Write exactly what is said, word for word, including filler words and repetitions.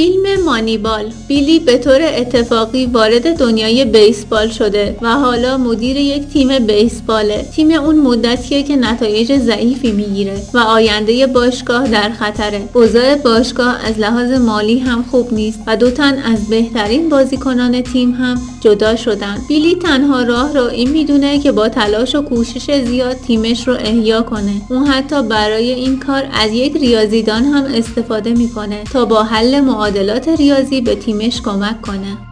فیلم مانیبال. بیلی به طور اتفاقی وارد دنیای بیسبال شده و حالا مدیر یک تیم بیسباله. تیم اون مدتیه که نتایج ضعیفی میگیره و آینده باشگاه در خطره. اوضاع باشگاه از لحاظ مالی هم خوب نیست و دو تن از بهترین بازیکنان تیم هم جدا شدن. بیلی تنها راه رو این میدونه که با تلاش و کوشش زیاد تیمش رو احیا کنه. اون حتی برای این کار از یک ریاضیدان هم استفاده میکنه تا با حل معادلات ریاضی به تیمش کمک کنه.